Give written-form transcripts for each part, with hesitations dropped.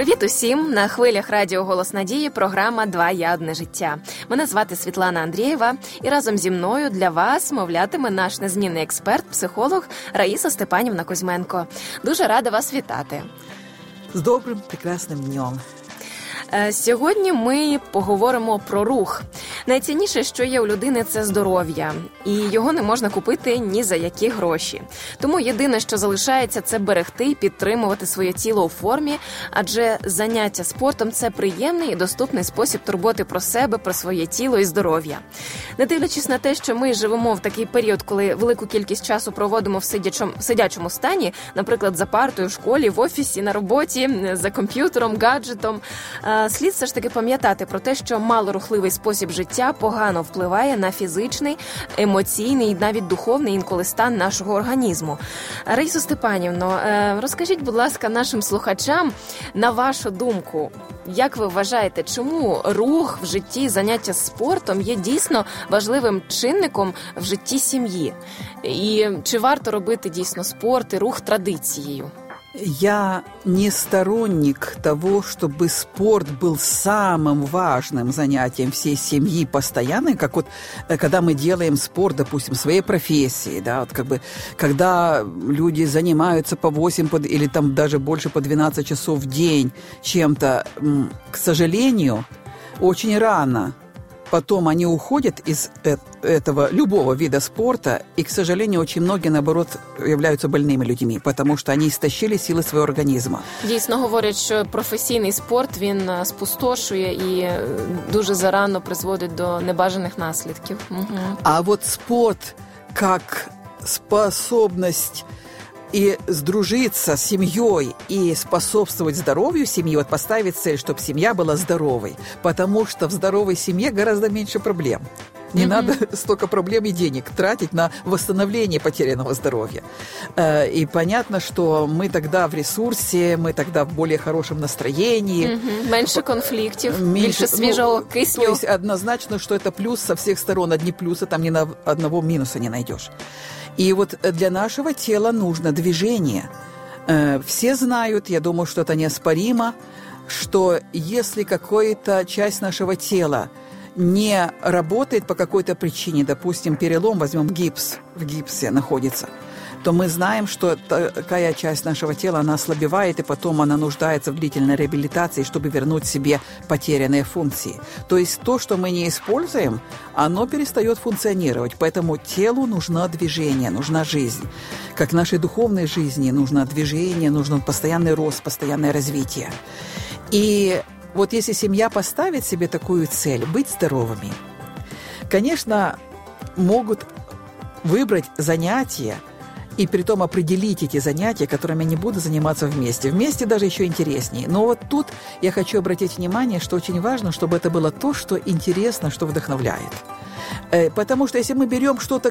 Привіт усім! На хвилях радіо «Голос Надії» програма «Два я. Одне життя». Мене звати Світлана Андрієва, і разом зі мною для вас мовлятиме наш незмінний експерт, психолог Раїса Степанівна Кузьменко. Дуже рада вас вітати. З добрим, прекрасним днем. Сьогодні ми поговоримо про рух. Найцінніше, що є у людини, це здоров'я. І його не можна купити ні за які гроші. Тому єдине, що залишається, це берегти і підтримувати своє тіло у формі, адже заняття спортом – це приємний і доступний спосіб турботи про себе, про своє тіло і здоров'я. Не дивлячись на те, що ми живемо в такий період, коли велику кількість часу проводимо в сидячому стані, наприклад, за партою, в школі, в офісі, на роботі, за комп'ютером, гаджетом, слід все ж таки пам'ятати про те, що малорухливий спосіб життя погано впливає на фізичний, емоційний і навіть духовний інколи стан нашого організму. Раїсо Степанівно, розкажіть, будь ласка, нашим слухачам, на вашу думку, як ви вважаєте, чому рух в житті, заняття спортом є дійсно важливим чинником в житті сім'ї? І чи варто робити дійсно спорт і рух традицією? Я не сторонник того, чтобы спорт был самым важным занятием всей семьи постоянно, как вот когда мы делаем спорт, допустим, своей профессии, да, вот как бы, когда люди занимаются по 8 или там даже больше по 12 часов в день чем-то, к сожалению, очень рано потом они уходят из этого любого вида спорта, и, к сожалению, очень многие, наоборот, являются больными людьми, потому что они истощили силы своего организма. Дійсно говорять, що професійний спорт, він спустошує і дуже зарано призводить до небажаних наслідків. Угу. А вот спорт как способность и сдружиться с семьей и способствовать здоровью семьи, вот поставить цель, чтобы семья была здоровой, потому что в здоровой семье гораздо меньше проблем. Не надо столько проблем и денег тратить на восстановление потерянного здоровья. И понятно, что мы тогда в ресурсе, мы тогда в более хорошем настроении. Меньше конфликтов, больше свежего кисню. То есть однозначно, что это плюс со всех сторон. Одни плюсы, там ни на одного минуса не найдешь. И вот для нашего тела нужно движение. Все знают, я думаю, что это неоспоримо, что если какая-то часть нашего тела не работает по какой-то причине, допустим, перелом, возьмем гипс, в гипсе находится, то мы знаем, что такая часть нашего тела, она ослабевает, и потом она нуждается в длительной реабилитации, чтобы вернуть себе потерянные функции. То есть то, что мы не используем, оно перестает функционировать. Поэтому телу нужно движение, нужна жизнь. Как в нашей духовной жизни нужно движение, нужен постоянный рост, постоянное развитие. И вот если семья поставит себе такую цель – быть здоровыми, конечно, могут выбрать занятия, и притом определить эти занятия, которыми они будут заниматься вместе. Вместе даже еще интереснее. Но вот тут я хочу обратить внимание, что очень важно, чтобы это было то, что интересно, что вдохновляет. Потому что если мы берем что-то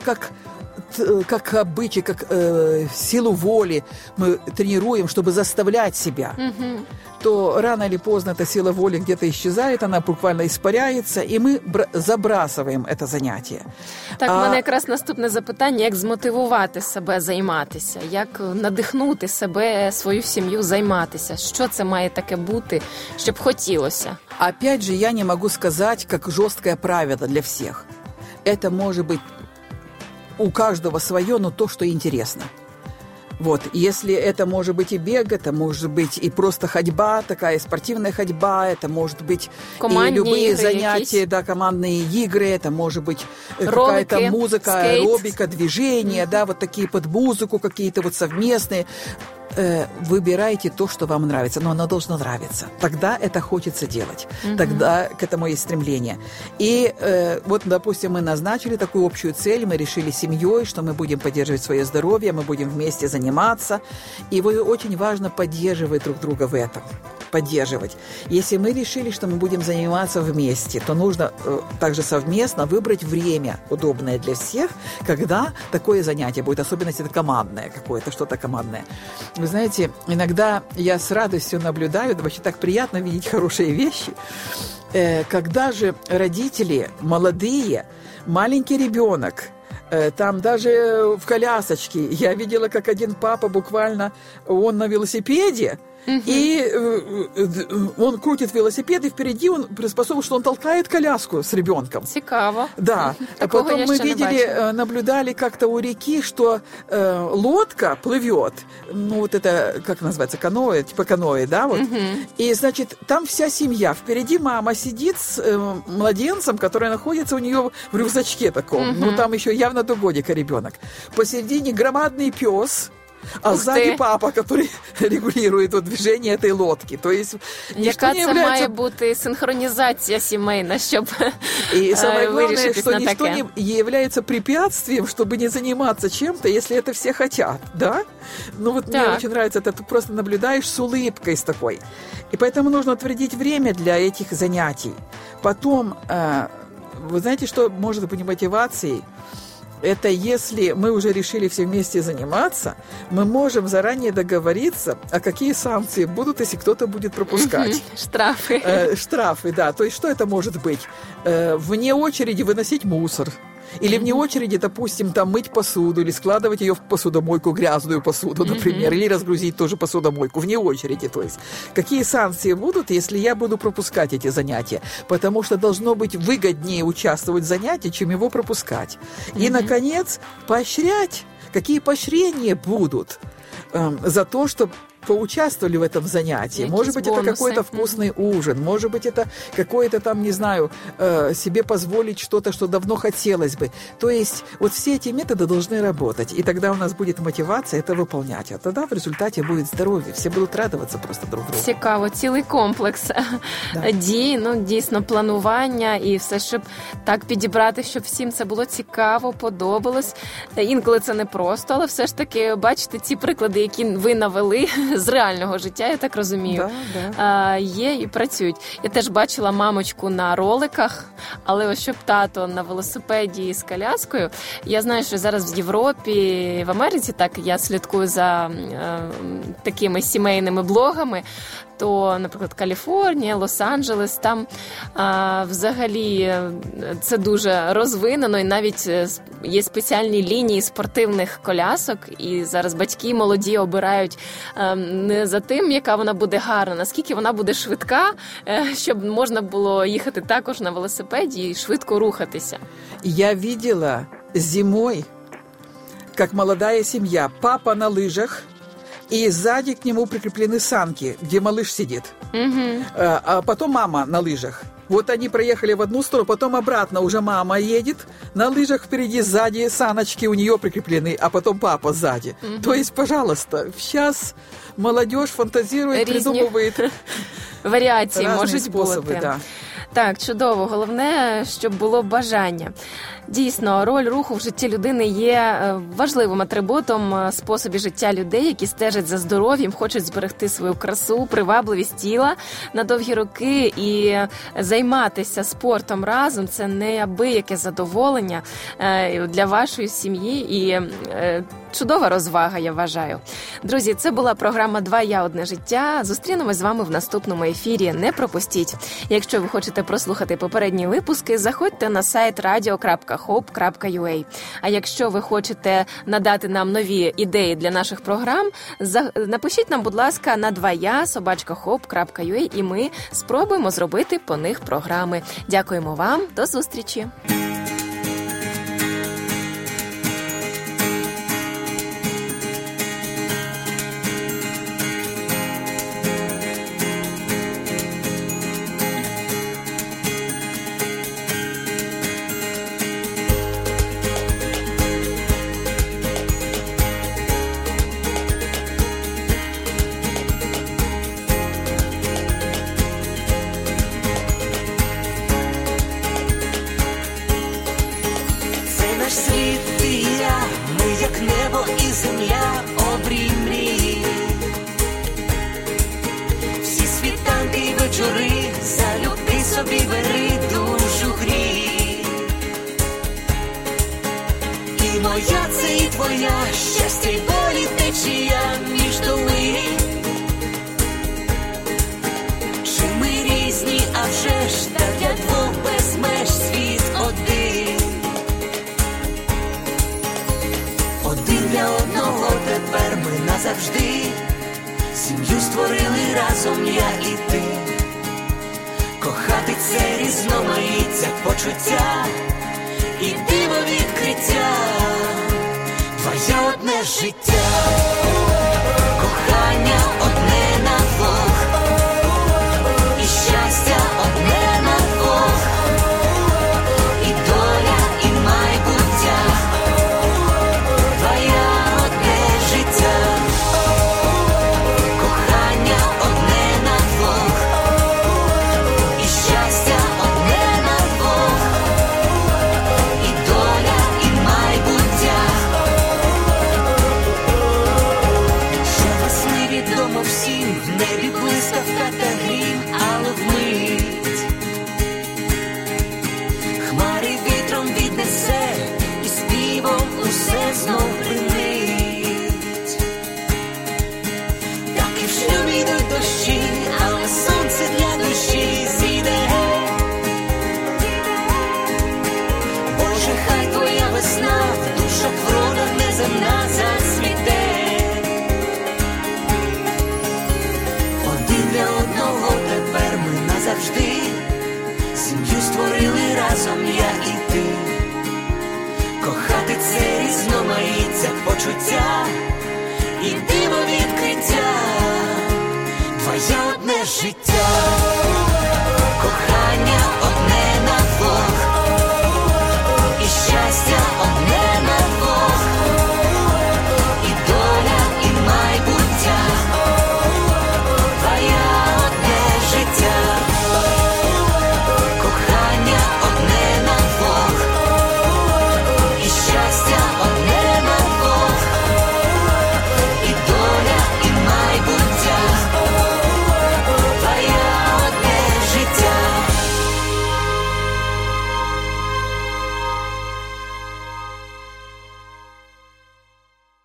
как обычай, как силу воли, мы тренируем, чтобы заставлять себя, то рано или поздно эта сила воли где-то исчезает, она буквально испаряется, и мы забрасываем это заняття. Так, в мене якраз наступне запитання, як змотивувати себе займатися, як надихнути себе, свою сім'ю займатися, що це має таке бути, щоб хотілося? Опять же, я не могу сказать, как жесткое правило для всех. Это может быть у каждого свое, но то, что интересно. Вот, если это может быть и бег, это может быть и просто ходьба, такая спортивная ходьба, это может быть командные и любые занятия, какие-то. да, командные игры, это может быть ролики, какая-то музыка, скейт. аэробика, движения, да, вот такие под музыку какие-то вот совместные. Выбирайте то, что вам нравится, но оно должно нравиться. Тогда это хочется делать, тогда к этому есть стремление. И вот, допустим, мы назначили такую общую цель, мы решили семьей, что мы будем поддерживать свое здоровье, мы будем вместе заниматься, и очень важно поддерживать друг друга в этом. Поддерживать. Если мы решили, что мы будем заниматься вместе, то нужно также совместно выбрать время, удобное для всех, когда такое занятие будет, особенно если это командное какое-то, что-то командное. Вы знаете, иногда я с радостью наблюдаю, вообще так приятно видеть хорошие вещи, когда же родители молодые, маленький ребенок, там даже в колясочке, я видела, как один папа буквально, он на велосипеде, и он крутит велосипед, и впереди он приспособил, что он толкает коляску с ребенком. Цікаво. Да. Потом мы видели, наблюдали как-то у реки, что лодка плывет, ну вот это, как называется, каноэ, типа каноэ, да, вот. И, значит, там вся семья. Впереди мама сидит с младенцем, который находится у нее в рюкзачке таком. Ну, там еще явно до годика ребенок. Посередине громадный пес, а сзади папа, который регулирует движение этой лодки. То есть, яка це має бути синхронізація сімейна, щоб и самое главное, что на ничто таке. не является препятствием, чтобы не заниматься чем-то, если это все хотят, да? Ну вот мне очень нравится, это ты просто наблюдаешь с улыбкой с такой. И поэтому нужно отводить время для этих занятий. Потом, вы знаете, что может быть мотивацией? Это если мы уже решили все вместе заниматься, мы можем заранее договориться, а какие санкции будут, если кто-то будет пропускать. Штрафы. Штрафы, да. То есть что это может быть? Вне очереди выносить мусор. Или вне очереди, допустим, там мыть посуду, или складывать ее в посудомойку, грязную посуду, например, или разгрузить тоже посудомойку, вне очереди, то есть. Какие санкции будут, если я буду пропускать эти занятия? Потому что должно быть выгоднее участвовать в занятии, чем его пропускать. И, наконец, поощрять. Какие поощрения будут за то, что поучаствовали в этом занятии. Может быть, это какой-то вкусный ужин, может быть, это какое-то там, не знаю, себе позволить что-то, что давно хотелось бы. То есть вот все эти методы должны работать, и тогда у нас будет мотивация это выполнять, а тогда в результате будет здоровье, все будут радоваться просто друг другу. Цікаво, цілий комплекс дій, ну, дійсно, планування і все, щоб так підібрати, щоб всім це було цікаво, подобалось. Інколи це непросто, але все ж таки, бачите, ці приклади, які ви навели з реального життя, я так розумію, є і працюють. Я теж бачила мамочку на роликах, але ось щоб тато на велосипеді з коляскою. Я знаю, що зараз в Європі, в Америці, так, я слідкую за такими сімейними блогами, то, наприклад, Каліфорнія, Лос-Анджелес, там взагалі це дуже розвинено, і навіть є спеціальні лінії спортивних колясок, і зараз батьки молоді обирають не за тим, яка вона буде гарна, наскільки вона буде швидка, щоб можна було їхати також на велосипеді і швидко рухатися. Я видела зимой, как молодая семья, папа на лыжах, и сзади к нему прикреплены санки, где малыш сидит. А потом мама на лыжах. Вот они проехали в одну сторону, потом обратно уже мама едет, на лыжах впереди, сзади саночки у нее прикреплены, а потом папа сзади. То есть, пожалуйста, сейчас молодежь фантазирует, придумывает варіації можуть способи, бути. Да. Так, чудово. Головне, щоб було бажання. Дійсно, роль руху в житті людини є важливим атрибутом способі життя людей, які стежать за здоров'ям, хочуть зберегти свою красу, привабливість тіла на довгі роки, і займатися спортом разом – це неабияке задоволення для вашої сім'ї і чудова розвага, я вважаю. Друзі, це була програма «Два я, одне життя». Зустрінемось з вами в наступному ефірі. Не пропустіть. Якщо ви хочете прослухати попередні випуски, заходьте на сайт radio.hope.ua. А якщо ви хочете надати нам нові ідеї для наших програм, напишіть нам, будь ласка, на двая@hope.ua, і ми спробуємо зробити по них програми. Дякуємо вам. До зустрічі. Моя це і твоя, щастя й болі течія між долин. Чи ми різні, а вже ж, та для двох без меж світ один. Один для одного тепер ми назавжди. Сім'ю створили разом я і ти. Кохати це різноманіття почуття і диво відкриття, твоє одне життя.